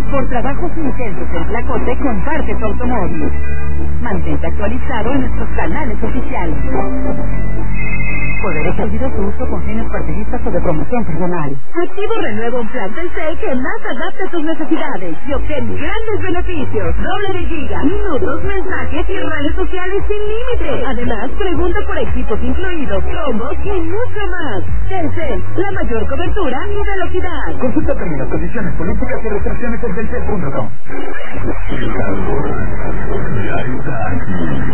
Por trabajos intensos en Tlacote, comparte tu automóvil. Mantente actualizado en nuestros canales oficiales. Poder prohibido su uso con fines partidistas o de promoción personal. Activo renueva un plan Telcel que más adapte a tus necesidades y obtén grandes beneficios. Doble de giga, minutos, mensajes y redes sociales sin límite. Además, pregunta por equipos incluidos, combos y mucho más. Telcel, la mayor cobertura y velocidad. Consulta términos, condiciones, políticas y restricciones en telcel.com.